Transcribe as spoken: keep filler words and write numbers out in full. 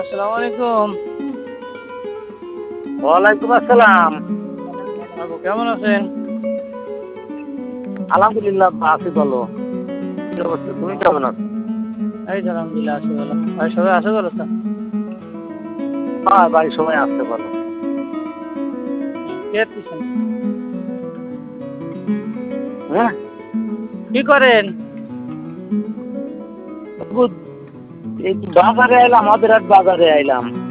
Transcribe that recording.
আসসালামু আলাইকুম। ওয়ালাইকুম আসসালাম। আপু কেমন আছেন? আলহামদুলিল্লাহ আছি ভালো। কি অবস্থা? তুমি কেমন আছো? এই তো আলহামদুলিল্লাহ আছি ভালো। ভাই সবাই আছে ভালো তো? হ্যাঁ ভাই সবাই আসতে ভালো। কে আছেন? হ্যাঁ কি করেন? এই বাজারে আইলাম, আমাদের হাট বাজারে আইলাম।